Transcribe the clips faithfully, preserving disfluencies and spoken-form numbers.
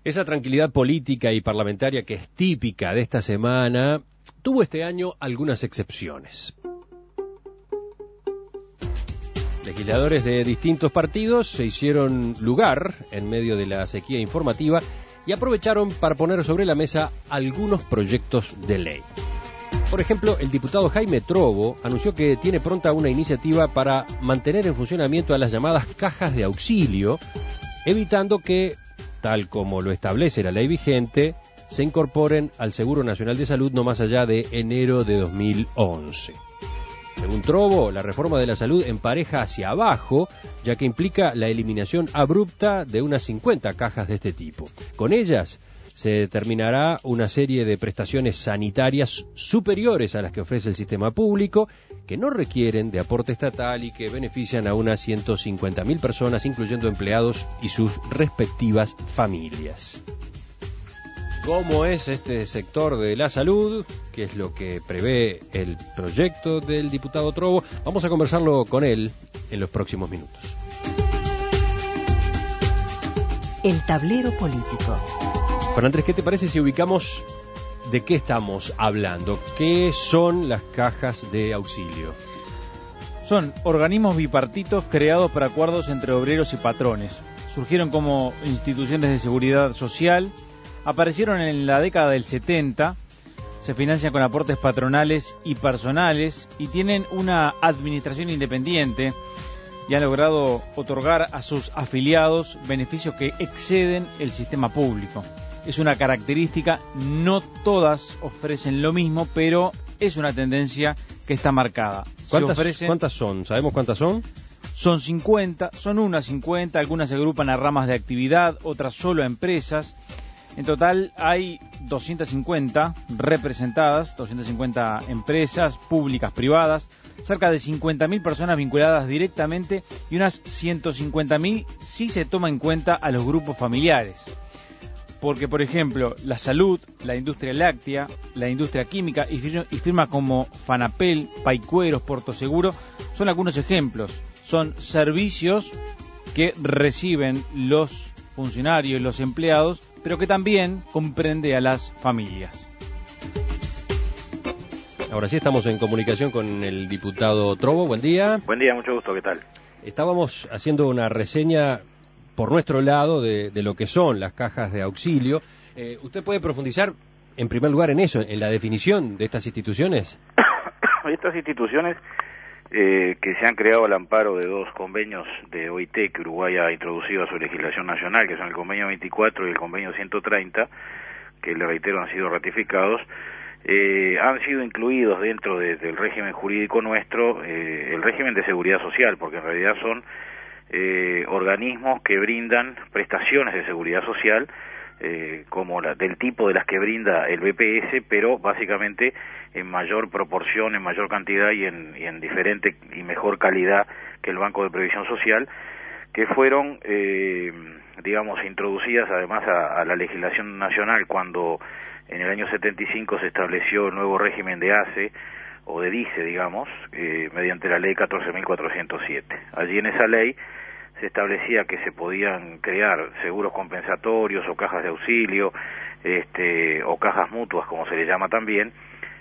Esa tranquilidad política y parlamentaria que es típica de esta semana tuvo este año algunas excepciones. Legisladores de distintos partidos se hicieron lugar en medio de la sequía informativa y aprovecharon para poner sobre la mesa algunos proyectos de ley. Por ejemplo, el diputado Jaime Trovo anunció que tiene pronta una iniciativa para mantener en funcionamiento a las llamadas cajas de auxilio, evitando que, tal como lo establece la ley vigente, se incorporen al Seguro Nacional de Salud no más allá de enero de dos mil once. Según Trovo, la reforma de la salud empareja hacia abajo, ya que implica la eliminación abrupta de unas cincuenta cajas de este tipo. Con ellas se determinará una serie de prestaciones sanitarias superiores a las que ofrece el sistema público, que no requieren de aporte estatal y que benefician a unas ciento cincuenta mil personas, incluyendo empleados y sus respectivas familias. ¿Cómo es este sector de la salud? ¿Qué es lo que prevé el proyecto del diputado Trovo? Vamos a conversarlo con él en los próximos minutos. El tablero político. Juan Andrés, ¿qué te parece si ubicamos de qué estamos hablando? ¿Qué son las cajas de auxilio? Son organismos bipartitos creados para acuerdos entre obreros y patrones. Surgieron como instituciones de seguridad social. Aparecieron en la década del setenta, se financian con aportes patronales y personales y tienen una administración independiente y han logrado otorgar a sus afiliados beneficios que exceden el sistema público. Es una característica, no todas ofrecen lo mismo, pero es una tendencia que está marcada. ¿Cuántas, ofrecen... ¿Cuántas son? ¿Sabemos cuántas son? Son cincuenta, son unas cincuenta, algunas se agrupan a ramas de actividad, otras solo a empresas. En total hay doscientas cincuenta representadas, doscientas cincuenta empresas públicas, privadas, cerca de cincuenta mil personas vinculadas directamente y unas ciento cincuenta mil si se toma en cuenta a los grupos familiares. Porque, por ejemplo, la salud, la industria láctea, la industria química y firmas como Fanapel, Paicueros, Portoseguro son algunos ejemplos. Son servicios que reciben los funcionarios, los empleados, pero que también comprende a las familias. Ahora sí estamos en comunicación con el diputado Trovo. Buen día. Buen día, mucho gusto, ¿qué tal? Estábamos haciendo una reseña por nuestro lado de, de lo que son las cajas de auxilio. Eh, ¿Usted puede profundizar en primer lugar en eso, en la definición de estas instituciones? Estas instituciones eh, que se han creado al amparo de dos convenios de O I T que Uruguay ha introducido a su legislación nacional, que son el convenio veinticuatro y el convenio ciento treinta, que le reitero han sido ratificados, eh, han sido incluidos dentro de, del régimen jurídico nuestro, eh, el régimen de seguridad social, porque en realidad son eh, organismos que brindan prestaciones de seguridad social, eh, como la, del tipo de las que brinda el B P S, pero básicamente en mayor proporción, en mayor cantidad y en, y en diferente y mejor calidad que el Banco de Previsión Social, que fueron, eh, digamos, introducidas además a, a la legislación nacional cuando en el año setenta y cinco se estableció el nuevo régimen de A C E, o de D I C E, digamos, eh, mediante la ley catorce mil cuatrocientos siete. Allí en esa ley se establecía que se podían crear seguros compensatorios o cajas de auxilio, este, o cajas mutuas, como se le llama también,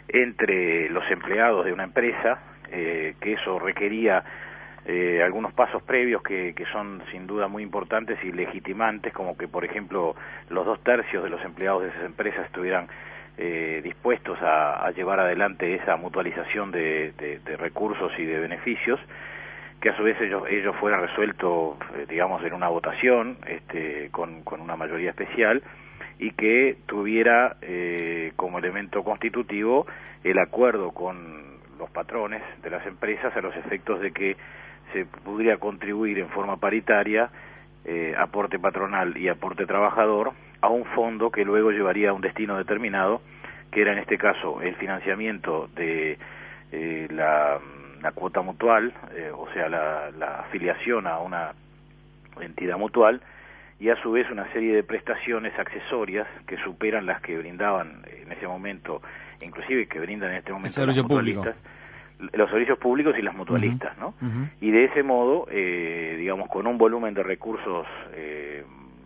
entre los empleados de una empresa, eh, que eso requería eh, algunos pasos previos que, que son sin duda muy importantes y legitimantes, como que, por ejemplo, los dos tercios de los empleados de esas empresas estuvieran eh, dispuestos a, a llevar adelante esa mutualización de, de, de recursos y de beneficios, que a su vez ellos, ellos fueran resueltos, eh, digamos, en una votación este, con, con una mayoría especial, y que tuviera eh, como elemento constitutivo el acuerdo con los patrones de las empresas a los efectos de que se pudiera contribuir en forma paritaria, eh, aporte patronal y aporte trabajador, a un fondo que luego llevaría a un destino determinado, que era en este caso el financiamiento de eh, la, la cuota mutual, eh, o sea, la, la afiliación a una entidad mutual, y a su vez una serie de prestaciones accesorias que superan las que brindaban en ese momento, inclusive que brindan en este momento los mutualistas, los servicios públicos y las mutualistas, uh-huh. ¿no? Uh-huh. Y de ese modo, eh, digamos, con un volumen de recursos eh,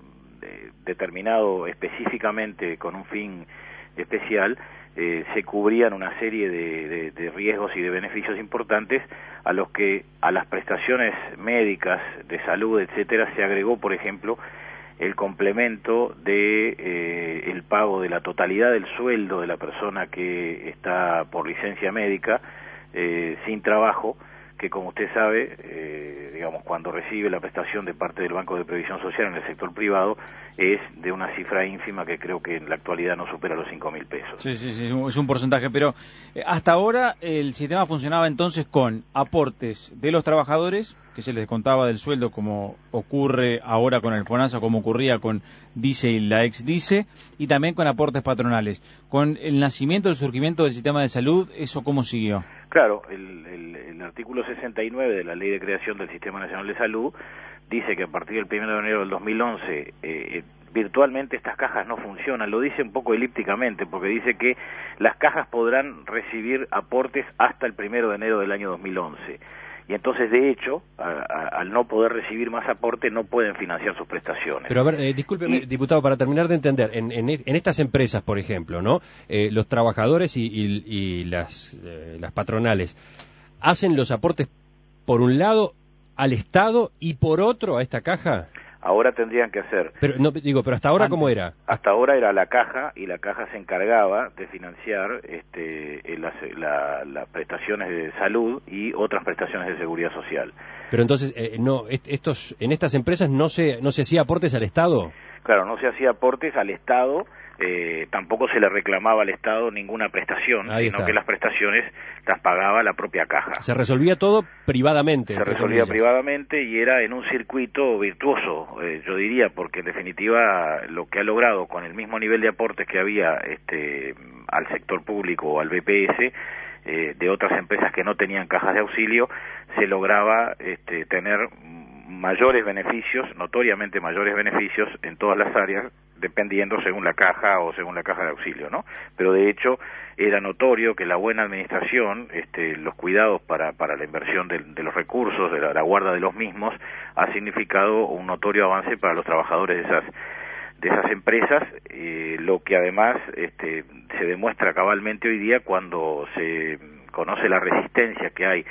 eh, determinado específicamente con un fin especial, eh, se cubrían una serie de, de, de riesgos y de beneficios importantes a los que a las prestaciones médicas, de salud, etcétera, se agregó, por ejemplo, el complemento de eh, el pago de la totalidad del sueldo de la persona que está por licencia médica eh, sin trabajo, que como usted sabe, eh, digamos, cuando recibe la prestación de parte del Banco de Previsión Social en el sector privado, es de una cifra ínfima que creo que en la actualidad no supera los cinco mil pesos. Sí, sí, sí, es un porcentaje, pero eh, hasta ahora el sistema funcionaba entonces con aportes de los trabajadores, que se les descontaba del sueldo, como ocurre ahora con el FONASA, como ocurría con DICE y la ex DICE, y también con aportes patronales. Con el nacimiento, el surgimiento del sistema de salud, ¿eso cómo siguió? Claro, el, el, el artículo sesenta y nueve de la Ley de Creación del Sistema Nacional de Salud dice que a partir del primero de enero del dos mil once eh, virtualmente estas cajas no funcionan. Lo dice un poco elípticamente porque dice que las cajas podrán recibir aportes hasta el primero de enero del año dos mil once. Y entonces, de hecho, a, a, al no poder recibir más aporte, no pueden financiar sus prestaciones. Pero a ver, eh, discúlpeme, y, diputado, para terminar de entender, en, en, en estas empresas, por ejemplo, ¿no? Eh, los trabajadores y, y, y las, eh, las patronales hacen los aportes, por un lado, al Estado y por otro a esta caja. Ahora tendrían que hacer. Pero no digo, pero hasta ahora, ¿cómo era? Hasta ahora era la caja, y la caja se encargaba de financiar este, las, la, las prestaciones de salud y otras prestaciones de seguridad social. Pero entonces, eh, no, estos, en estas empresas no se, no se hacía aportes al Estado. Claro, no se hacía aportes al Estado. Eh, tampoco se le reclamaba al Estado ninguna prestación, Ahí sino está. que las prestaciones las pagaba la propia caja. Se resolvía todo privadamente. Se resolvía comillas. privadamente y era en un circuito virtuoso, eh, yo diría, porque en definitiva lo que ha logrado con el mismo nivel de aportes que había este, al sector público o al B P S, eh, de otras empresas que no tenían cajas de auxilio, se lograba este, tener mayores beneficios, notoriamente mayores beneficios en todas las áreas, dependiendo según la caja o según la caja de auxilio, ¿no? Pero de hecho era notorio que la buena administración, este, los cuidados para, para la inversión de, de los recursos, de la, la guarda de los mismos, ha significado un notorio avance para los trabajadores de esas de esas empresas, eh, lo que además este, se demuestra cabalmente hoy día cuando se conoce la resistencia que hay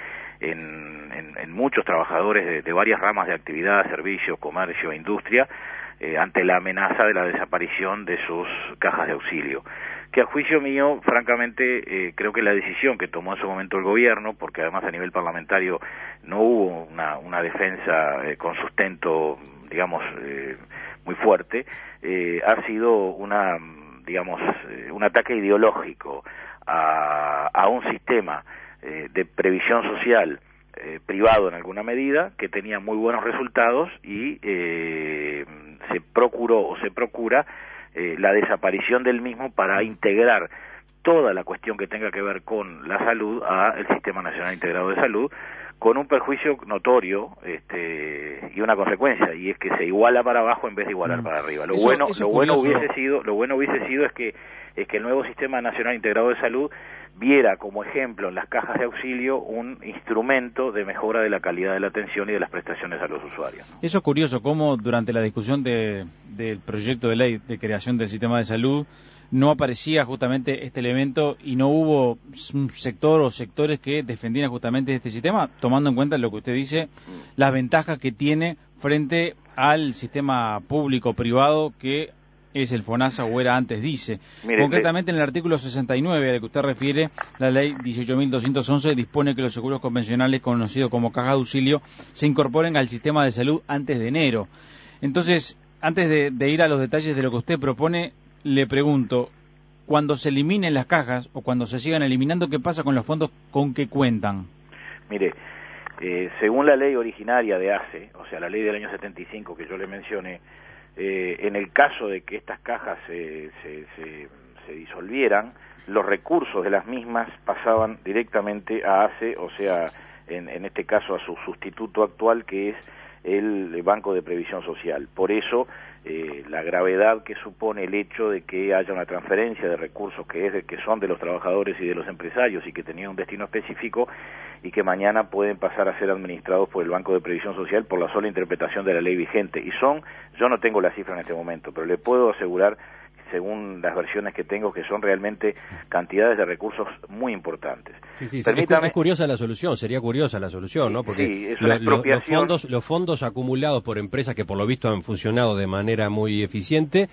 en, en, en muchos trabajadores de, de varias ramas de actividad, servicio, comercio e industria, Eh, ante la amenaza de la desaparición de sus cajas de auxilio, que a juicio mío, francamente, eh, creo que la decisión que tomó en su momento el gobierno, porque además a nivel parlamentario no hubo una, una defensa eh, con sustento, digamos, eh, muy fuerte, eh, ha sido una, digamos, eh, un ataque ideológico a, a un sistema eh, de previsión social eh, privado en alguna medida, que tenía muy buenos resultados y eh, se procuró o se procura eh, la desaparición del mismo para integrar toda la cuestión que tenga que ver con la salud a el Sistema Nacional Integrado de Salud, con un perjuicio notorio este, y una consecuencia, y es que se iguala para abajo en vez de igualar mm. para arriba. Lo eso, bueno, eso lo bueno hubiese sido, lo bueno hubiese sido es que es que el nuevo Sistema Nacional Integrado de Salud viera como ejemplo en las cajas de auxilio un instrumento de mejora de la calidad de la atención y de las prestaciones a los usuarios, ¿no? Eso es curioso, cómo durante la discusión de, del proyecto de ley de creación del sistema de salud no aparecía justamente este elemento y no hubo un sector o sectores que defendieran justamente este sistema, tomando en cuenta lo que usted dice, las ventajas que tiene frente al sistema público-privado que es el FONASA o era antes DICE. Mire, concretamente en el artículo sesenta y nueve al que usted refiere, la ley dieciocho mil doscientos once dispone que los seguros convencionales conocidos como caja de auxilio se incorporen al sistema de salud antes de enero. Entonces, antes de, de ir a los detalles de lo que usted propone, le pregunto, cuando se eliminen las cajas o cuando se sigan eliminando, ¿qué pasa con los fondos con que cuentan? Mire, eh, según la ley originaria de ACE, o sea, la ley del año setenta y cinco que yo le mencioné, Eh, en el caso de que estas cajas se, se, se, se disolvieran, los recursos de las mismas pasaban directamente a ACE, o sea, en, en este caso a su sustituto actual, que es el Banco de Previsión Social. Por eso, eh, la gravedad que supone el hecho de que haya una transferencia de recursos que, es de, que son de los trabajadores y de los empresarios y que tenían un destino específico y que mañana pueden pasar a ser administrados por el Banco de Previsión Social por la sola interpretación de la ley vigente. Y son, yo no tengo la cifra en este momento, pero le puedo asegurar, según las versiones que tengo, que son realmente cantidades de recursos muy importantes. Sí, sí, Permítame... es curiosa la solución, sería curiosa la solución, ¿no? Porque sí, es una lo, lo, los, expropiación... fondos, los fondos acumulados por empresas que por lo visto han funcionado de manera muy eficiente,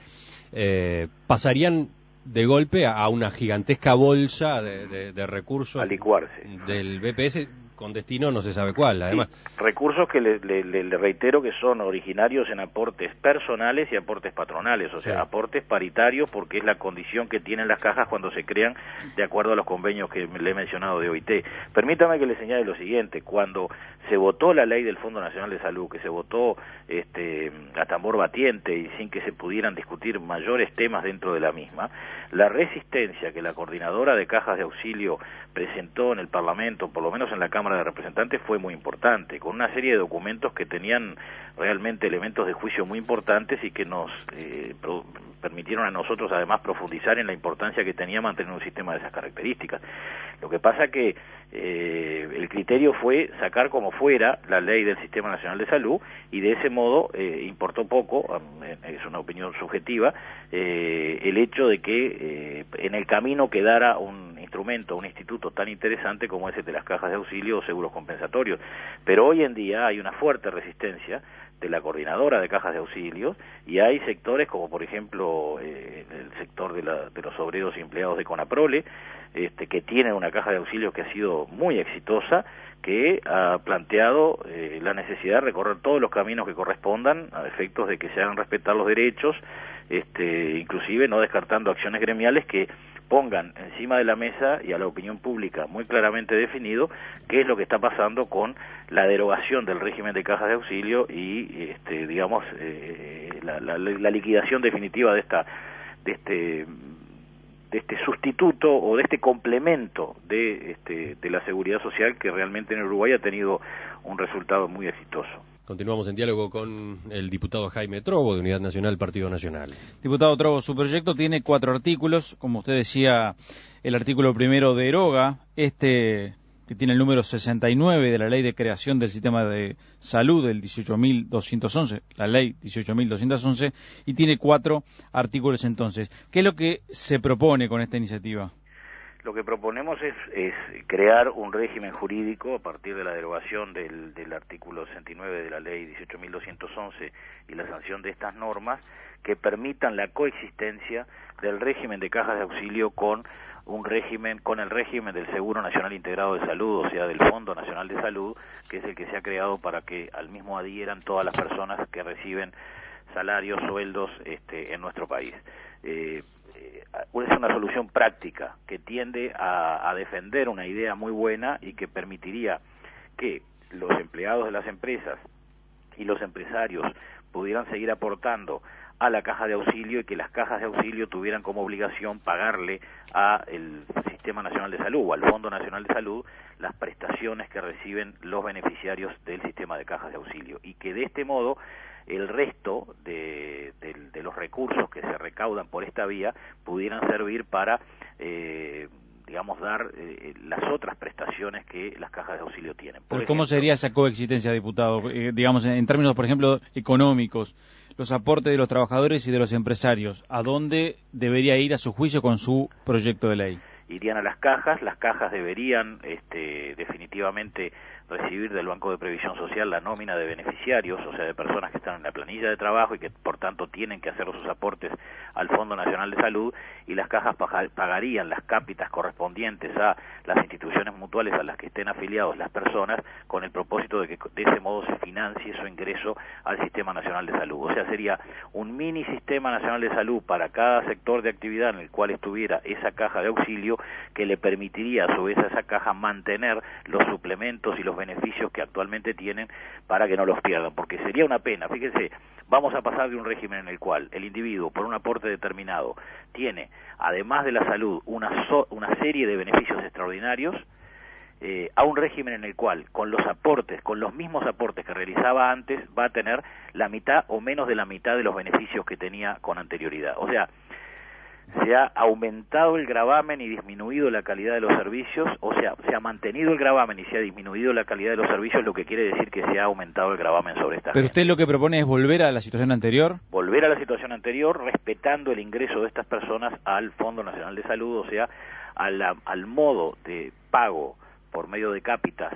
eh, pasarían de golpe a una gigantesca bolsa de, de, de recursos a licuarse del B P S con destino no se sabe cuál, además. Sí, recursos que le, le, le reitero que son originarios en aportes personales y aportes patronales, o sea, sí. aportes paritarios, porque es la condición que tienen las cajas cuando se crean de acuerdo a los convenios que le he mencionado de O I T. Permítame que le señale lo siguiente: cuando se votó la ley del Fondo Nacional de Salud, que se votó este, a tambor batiente y sin que se pudieran discutir mayores temas dentro de la misma, la resistencia que la coordinadora de cajas de auxilio presentó en el Parlamento, por lo menos en la Cámara de Representantes, fue muy importante, con una serie de documentos que tenían realmente elementos de juicio muy importantes y que nos eh, pro, permitieron a nosotros además profundizar en la importancia que tenía mantener un sistema de esas características. Lo que pasa que eh, el criterio fue sacar como fuera la ley del Sistema Nacional de Salud y de ese modo eh, importó poco, es una opinión subjetiva, eh, el hecho de que eh, en el camino quedara un instrumento, un instituto tan interesante como ese de las cajas de auxilio o seguros compensatorios. Pero hoy en día hay una fuerte resistencia de la coordinadora de cajas de auxilio y hay sectores como por ejemplo eh, el sector de, la, de los obreros y empleados de Conaprole, este, que tienen una caja de auxilio que ha sido muy exitosa, que ha planteado eh, la necesidad de recorrer todos los caminos que correspondan a efectos de que se hagan respetar los derechos, este, inclusive no descartando acciones gremiales que pongan encima de la mesa y a la opinión pública muy claramente definido qué es lo que está pasando con la derogación del régimen de cajas de auxilio y, este, digamos, eh, la, la, la liquidación definitiva de esta, de este, de este sustituto o de este complemento de, este, de la seguridad social que realmente en Uruguay ha tenido un resultado muy exitoso. Continuamos en diálogo con el diputado Jaime Trovo, de Unidad Nacional, Partido Nacional. Diputado Trovo, su proyecto tiene cuatro artículos. Como usted decía, el artículo primero deroga este que tiene el número sesenta y nueve de la Ley de Creación del Sistema de Salud del dieciocho mil doscientos once, la Ley dieciocho mil doscientos once, y tiene cuatro artículos entonces. ¿Qué es lo que se propone con esta iniciativa? Lo que proponemos es, es crear un régimen jurídico a partir de la derogación del, del artículo sesenta y nueve de la ley dieciocho mil doscientos once y la sanción de estas normas que permitan la coexistencia del régimen de cajas de auxilio con un régimen, con el régimen del Seguro Nacional Integrado de Salud, o sea, del Fondo Nacional de Salud, que es el que se ha creado para que al mismo adhieran todas las personas que reciben salarios, sueldos este, en nuestro país. Eh, es una solución práctica que tiende a, a defender una idea muy buena y que permitiría que los empleados de las empresas y los empresarios pudieran seguir aportando a la caja de auxilio y que las cajas de auxilio tuvieran como obligación pagarle a el Sistema Nacional de Salud o al Fondo Nacional de Salud las prestaciones que reciben los beneficiarios del sistema de cajas de auxilio y que de este modo el resto de, de, de los recursos que se recaudan por esta vía pudieran servir para, eh, digamos, dar eh, las otras prestaciones que las cajas de auxilio tienen. Por ¿Cómo ejemplo, sería esa coexistencia, diputado? Eh, digamos, en, en términos, por ejemplo, económicos, los aportes de los trabajadores y de los empresarios, ¿a dónde debería ir a su juicio con su proyecto de ley? Irían a las cajas, las cajas deberían este, definitivamente recibir del Banco de Previsión Social la nómina de beneficiarios, o sea, de personas que están en la planilla de trabajo y que por tanto tienen que hacer sus aportes al Fondo Nacional de Salud, y las cajas pagarían las cápitas correspondientes a las instituciones mutuales a las que estén afiliados las personas, con el propósito de que de ese modo se financie su ingreso al Sistema Nacional de Salud. O sea, sería un mini Sistema Nacional de Salud para cada sector de actividad en el cual estuviera esa caja de auxilio, que le permitiría a su vez a esa caja mantener los suplementos y los beneficios que actualmente tienen para que no los pierdan, porque sería una pena. Fíjense, vamos a pasar de un régimen en el cual el individuo, por un aporte determinado, tiene, además de la salud, una, so, una serie de beneficios extraordinarios, eh, a un régimen en el cual, con los aportes, con los mismos aportes que realizaba antes, va a tener la mitad o menos de la mitad de los beneficios que tenía con anterioridad. O sea, se ha aumentado el gravamen y disminuido la calidad de los servicios, o sea, se ha mantenido el gravamen y se ha disminuido la calidad de los servicios, lo que quiere decir que se ha aumentado el gravamen sobre esta Pero gente. usted lo que propone es volver a la situación anterior. Volver a la situación anterior, respetando el ingreso de estas personas al Fondo Nacional de Salud, o sea, a la, al modo de pago por medio de cápitas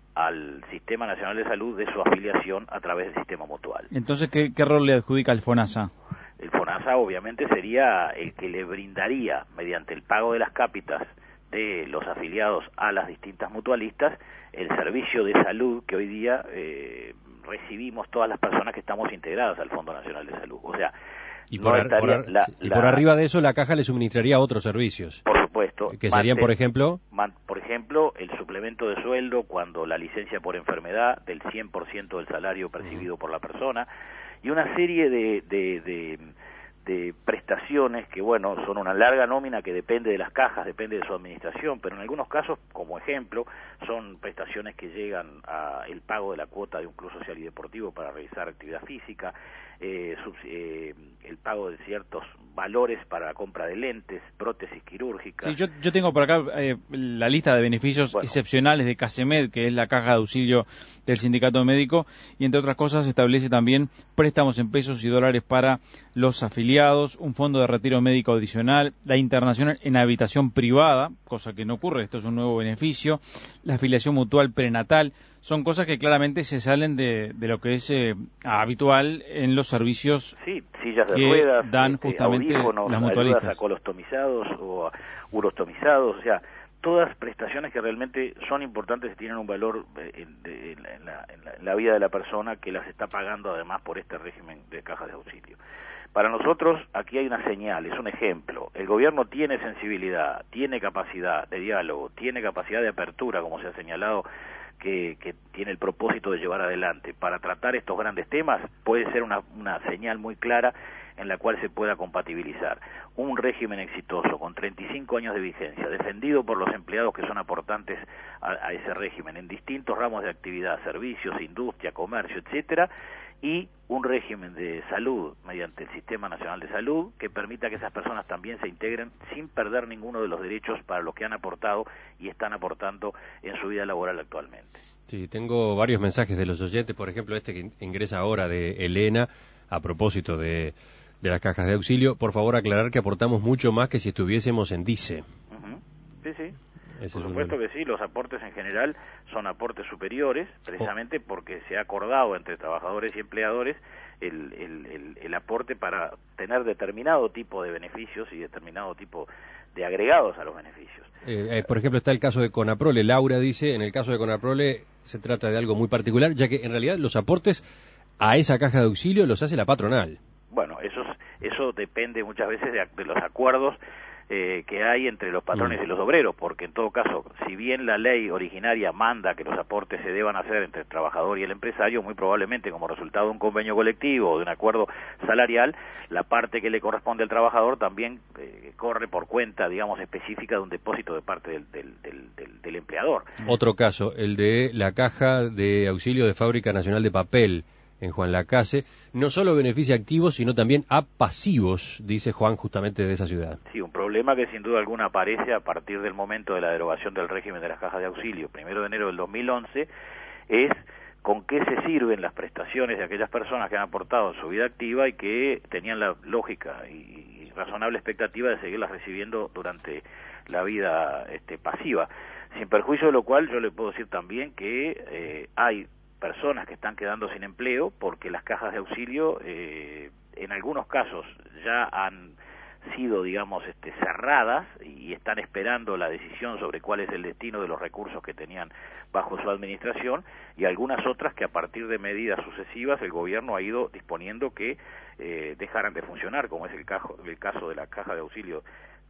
al Sistema Nacional de Salud de su afiliación a través del sistema mutual. Entonces, ¿qué, qué rol le adjudica el FONASA? El FONASA obviamente sería el que le brindaría, mediante el pago de las cápitas de los afiliados a las distintas mutualistas, el servicio de salud que hoy día eh, recibimos todas las personas que estamos integradas al Fondo Nacional de Salud. O sea, y por, no ar, por, ar, la, y la, por arriba de eso la caja le suministraría otros servicios. Por supuesto. Que serían, manten, por ejemplo... Man, por ejemplo, el suplemento de sueldo cuando la licencia por enfermedad del cien por ciento del salario percibido uh-huh. por la persona, y una serie de, de, de, de prestaciones que, bueno, son una larga nómina que depende de las cajas, depende de su administración, pero en algunos casos, como ejemplo, son prestaciones que llegan a el pago de la cuota de un club social y deportivo para realizar actividad física, eh, sub, eh, el pago de ciertos valores para la compra de lentes, prótesis quirúrgicas. Sí, yo, yo tengo por acá eh, la lista de beneficios bueno. excepcionales de CASEMED, que es la caja de auxilio del sindicato médico, y entre otras cosas establece también préstamos en pesos y dólares para los afiliados, un fondo de retiro médico adicional, la internación en habitación privada, cosa que no ocurre, esto es un nuevo beneficio, la afiliación mutual prenatal, son cosas que claramente se salen de, de lo que es eh, habitual en los servicios sí, sillas de que ruedas, dan este, justamente las mutualistas. Ayudas a colostomizados o a urostomizados, o sea, todas prestaciones que realmente son importantes y tienen un valor en, de, en, la, en, la, en la vida de la persona que las está pagando además por este régimen de cajas de auxilio. Para nosotros aquí hay una señal, es un ejemplo. El gobierno tiene sensibilidad, tiene capacidad de diálogo, tiene capacidad de apertura, como se ha señalado, que, que tiene el propósito de llevar adelante. Para tratar estos grandes temas puede ser una, una señal muy clara en la cual se pueda compatibilizar un régimen exitoso con treinta y cinco años de vigencia, defendido por los empleados que son aportantes a, a ese régimen en distintos ramos de actividad, servicios, industria, comercio, etcétera, y un régimen de salud mediante el Sistema Nacional de Salud que permita que esas personas también se integren sin perder ninguno de los derechos para los que han aportado y están aportando en su vida laboral actualmente. Sí, tengo varios mensajes de los oyentes, por ejemplo este que ingresa ahora de Elena a propósito de, de las cajas de auxilio. Por favor aclarar que aportamos mucho más que si estuviésemos en DICE. Uh-huh. Sí, sí. Ese Por es supuesto un... que sí, los aportes en general son aportes superiores, precisamente porque se ha acordado entre trabajadores y empleadores el, el, el, el aporte para tener determinado tipo de beneficios y determinado tipo de agregados a los beneficios. Eh, eh, por ejemplo, está el caso de Conaprole. Laura dice, en el caso de Conaprole se trata de algo muy particular, ya que en realidad los aportes a esa caja de auxilio los hace la patronal. Bueno, eso, eso depende muchas veces de, de los acuerdos Eh, que hay entre los patrones mm. y los obreros, porque en todo caso, si bien la ley originaria manda que los aportes se deban hacer entre el trabajador y el empresario, muy probablemente como resultado de un convenio colectivo o de un acuerdo salarial, la parte que le corresponde al trabajador también eh, corre por cuenta, digamos, específica de un depósito de parte del, del, del, del, del empleador. Otro caso, el de la caja de auxilio de Fábrica Nacional de Papel en Juan Lacase, no solo beneficia a activos, sino también a pasivos, dice Juan, justamente de esa ciudad. Sí, un problema que sin duda alguna aparece a partir del momento de la derogación del régimen de las cajas de auxilio, primero de enero del dos mil once, es con qué se sirven las prestaciones de aquellas personas que han aportado en su vida activa y que tenían la lógica y, y razonable expectativa de seguirlas recibiendo durante la vida este, pasiva. Sin perjuicio de lo cual, yo le puedo decir también que eh, hay personas que están quedando sin empleo porque las cajas de auxilio eh, en algunos casos ya han sido, digamos, este, cerradas y están esperando la decisión sobre cuál es el destino de los recursos que tenían bajo su administración, y algunas otras que a partir de medidas sucesivas el gobierno ha ido disponiendo que eh, dejaran de funcionar, como es el caso, el caso de la caja de auxilio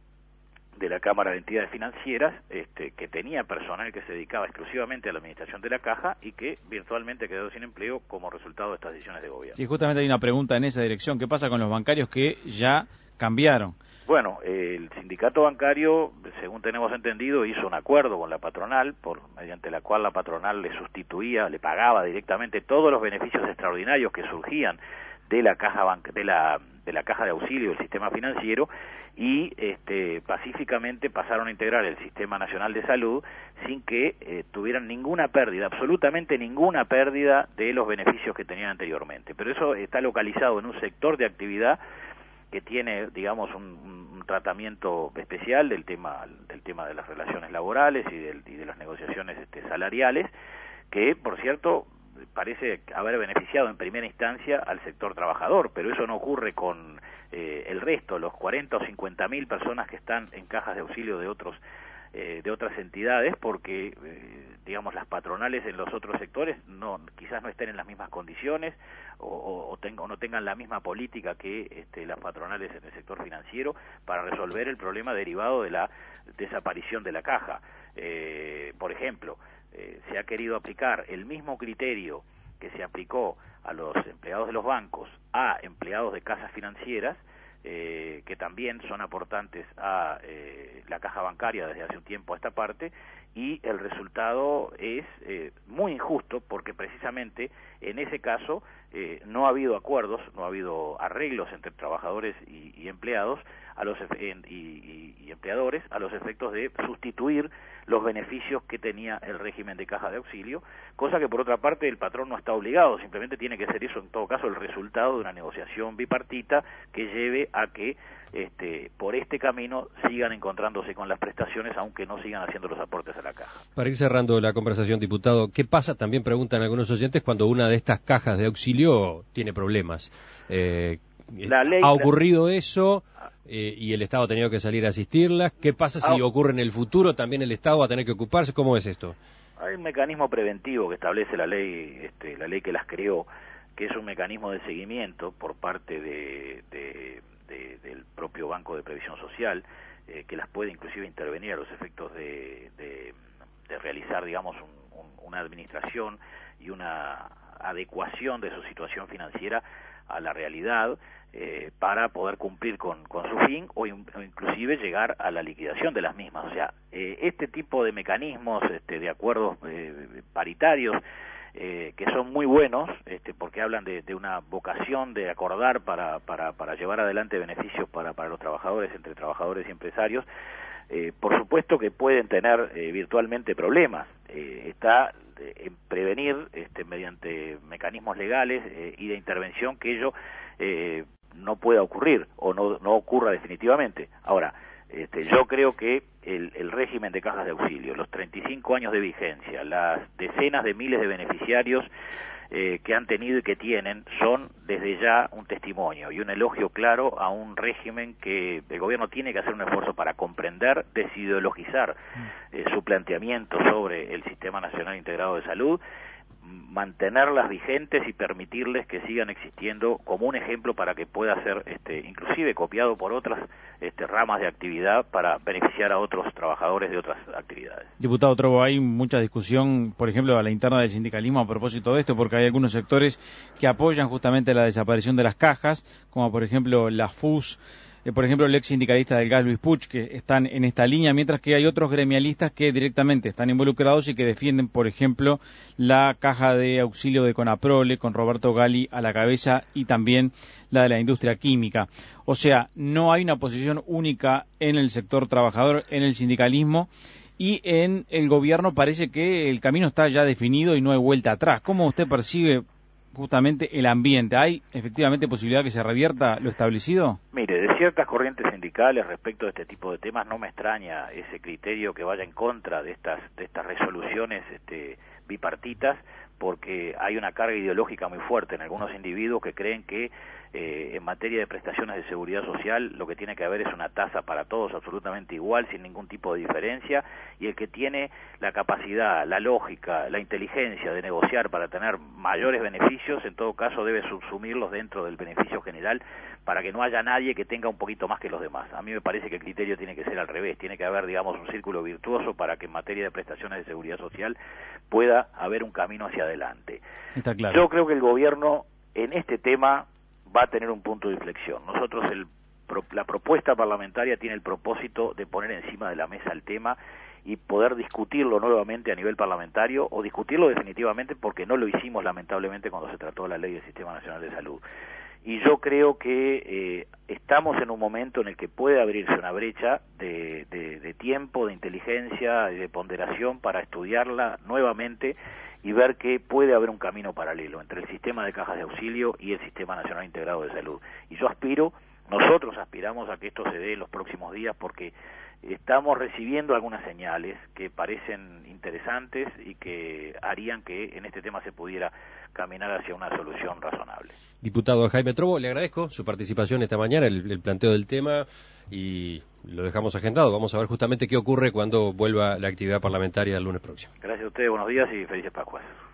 de la Cámara de Entidades Financieras, este, que tenía personal que se dedicaba exclusivamente a la administración de la caja y que virtualmente quedó sin empleo como resultado de estas decisiones de gobierno. Sí, justamente hay una pregunta en esa dirección. ¿Qué pasa con los bancarios que ya cambiaron? Bueno, eh, el sindicato bancario, según tenemos entendido, hizo un acuerdo con la patronal, por mediante la cual la patronal le sustituía, le pagaba directamente todos los beneficios extraordinarios que surgían de la caja banca, de la de la caja de auxilio del sistema financiero, y este, pacíficamente pasaron a integrar el Sistema Nacional de Salud sin que eh, tuvieran ninguna pérdida, absolutamente ninguna pérdida de los beneficios que tenían anteriormente. Pero eso está localizado en un sector de actividad que tiene, digamos, un, un tratamiento especial del tema del tema de las relaciones laborales y, del, y de las negociaciones este, salariales, que, por cierto, parece haber beneficiado en primera instancia al sector trabajador, pero eso no ocurre con eh, el resto, los cuarenta o cincuenta mil personas que están en cajas de auxilio de otros eh, de otras entidades, porque eh, digamos las patronales en los otros sectores no quizás no estén en las mismas condiciones o, o, o, tenga, o no tengan la misma política que este, las patronales en el sector financiero para resolver el problema derivado de la desaparición de la caja. Eh, por ejemplo, Eh, se ha querido aplicar el mismo criterio que se aplicó a los empleados de los bancos a empleados de casas financieras, eh, que también son aportantes a eh, la caja bancaria desde hace un tiempo a esta parte, y el resultado es eh, muy injusto, porque precisamente en ese caso eh, no ha habido acuerdos, no ha habido arreglos entre trabajadores y, y empleados a los y, y, y empleadores a los efectos de sustituir los beneficios que tenía el régimen de caja de auxilio, cosa que por otra parte el patrón no está obligado, simplemente tiene que ser eso en todo caso el resultado de una negociación bipartita que lleve a que este, por este camino sigan encontrándose con las prestaciones, aunque no sigan haciendo los aportes a la caja. Para ir cerrando la conversación, diputado, ¿qué pasa? También preguntan algunos oyentes cuando una de estas cajas de auxilio tiene problemas. Eh, La ley, ¿Ha ocurrido la... eso eh, y el Estado ha tenido que salir a asistirlas? ¿Qué pasa si ah, ocurre en el futuro? ¿También el Estado va a tener que ocuparse? ¿Cómo es esto? Hay un mecanismo preventivo que establece la ley, este, la ley que las creó, que es un mecanismo de seguimiento por parte de, de, de, del propio Banco de Previsión Social, eh, que las puede inclusive intervenir a los efectos de, de, de realizar, digamos, un, un, una administración y una adecuación de su situación financiera a la realidad, eh, para poder cumplir con, con su fin o, in, o inclusive llegar a la liquidación de las mismas. O sea, eh, este tipo de mecanismos, este, de acuerdos eh, paritarios, eh, que son muy buenos, este, porque hablan de, de una vocación de acordar para, para, para llevar adelante beneficios para, para los trabajadores, entre trabajadores y empresarios, eh, por supuesto que pueden tener eh, virtualmente problemas. Eh, está en prevenir este, mediante mecanismos legales eh, y de intervención que ello eh, no pueda ocurrir o no, no ocurra definitivamente. Ahora, este, yo creo que el, el régimen de cajas de auxilio, los treinta y cinco años de vigencia, las decenas de miles de beneficiarios eh, que han tenido y que tienen, son desde ya un testimonio y un elogio claro a un régimen que el gobierno tiene que hacer un esfuerzo para comprender, desideologizar eh, su planteamiento sobre el Sistema Nacional Integrado de Salud, mantenerlas vigentes y permitirles que sigan existiendo como un ejemplo para que pueda ser este, inclusive copiado por otras este, ramas de actividad para beneficiar a otros trabajadores de otras actividades. Diputado Trovo, hay mucha discusión, por ejemplo, a la interna del sindicalismo a propósito de esto, porque hay algunos sectores que apoyan justamente la desaparición de las cajas, como por ejemplo la F U S, Eh, por ejemplo, el ex sindicalista del gas, Luis Puch, que están en esta línea, mientras que hay otros gremialistas que directamente están involucrados y que defienden, por ejemplo, la caja de auxilio de Conaprole, con Roberto Gali a la cabeza, y también la de la industria química. O sea, no hay una posición única en el sector trabajador, en el sindicalismo, y en el gobierno parece que el camino está ya definido y no hay vuelta atrás. ¿Cómo usted percibe justamente el ambiente? ¿Hay efectivamente posibilidad que se revierta lo establecido? Mire, de ciertas corrientes sindicales respecto de este tipo de temas no me extraña ese criterio que vaya en contra de estas de estas resoluciones este, bipartitas, porque hay una carga ideológica muy fuerte en algunos individuos que creen que eh, en materia de prestaciones de seguridad social lo que tiene que haber es una tasa para todos absolutamente igual, sin ningún tipo de diferencia, y el que tiene la capacidad, la lógica, la inteligencia de negociar para tener mayores beneficios, en todo caso debe subsumirlos dentro del beneficio general para que no haya nadie que tenga un poquito más que los demás. A mí me parece que el criterio tiene que ser al revés, tiene que haber, digamos, un círculo virtuoso para que en materia de prestaciones de seguridad social pueda haber un camino hacia adelante. Está claro. Yo creo que el gobierno en este tema va a tener un punto de inflexión. Nosotros el pro, la propuesta parlamentaria tiene el propósito de poner encima de la mesa el tema y poder discutirlo nuevamente a nivel parlamentario, o discutirlo definitivamente porque no lo hicimos lamentablemente cuando se trató la ley del Sistema Nacional de Salud. Y yo creo que eh, estamos en un momento en el que puede abrirse una brecha de, de, de tiempo, de inteligencia y de ponderación para estudiarla nuevamente y ver que puede haber un camino paralelo entre el sistema de cajas de auxilio y el Sistema Nacional Integrado de Salud. Y yo aspiro, nosotros aspiramos a que esto se dé en los próximos días, porque estamos recibiendo algunas señales que parecen interesantes y que harían que en este tema se pudiera caminar hacia una solución razonable. Diputado Jaime Trobo, le agradezco su participación esta mañana, el, el planteo del tema, y lo dejamos agendado. Vamos a ver justamente qué ocurre cuando vuelva la actividad parlamentaria el lunes próximo. Gracias a ustedes, buenos días y felices Pascuas.